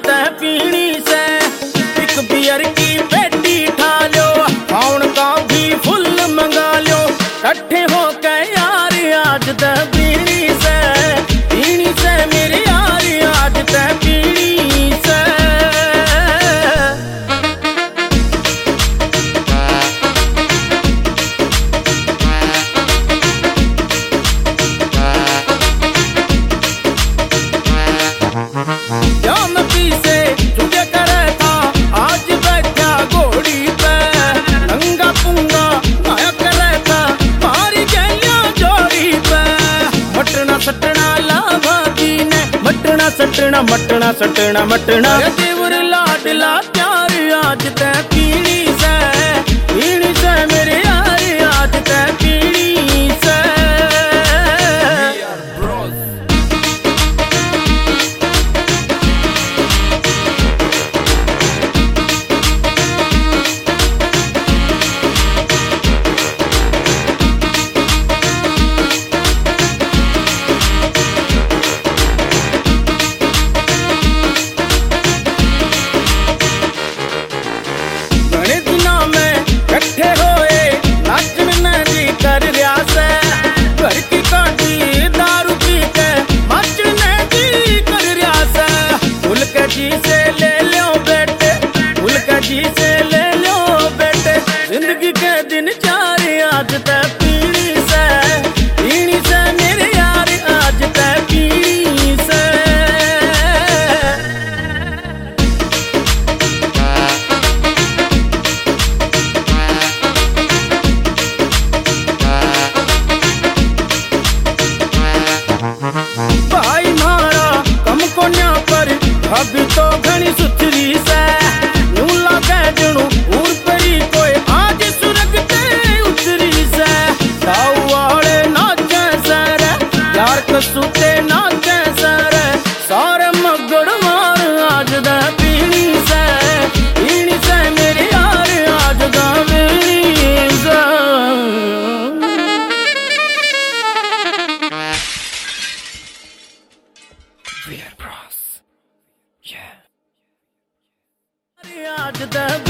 तै पीनी से। एक बियर की पेटी ठा लो, फाउन का भी फुल मंगा लो, कट्ठे होके यार आज तै पीनी से मेरे यार आज तै पीनी से। मटना सटना मटना देवर लाडला प्यार आज तै पीनी से मेरे यार आज तै पीनी से। जिंदगी के दिन चार आज तै पीनी से मेरे यार आज तै पीनी से। भाई मारा कम कोन्या पर अभी तो घनी सुथरी से, यूं लगे जणू ऊर परी कोई आज सुरग ते उतरी से। ताऊ वाले नाचे सर यार कसूते नाचे सर, सारे मगड़ मार आज दा पीनी से मेरे यार आज दा पीनी से। We are bros, yeah। आज दा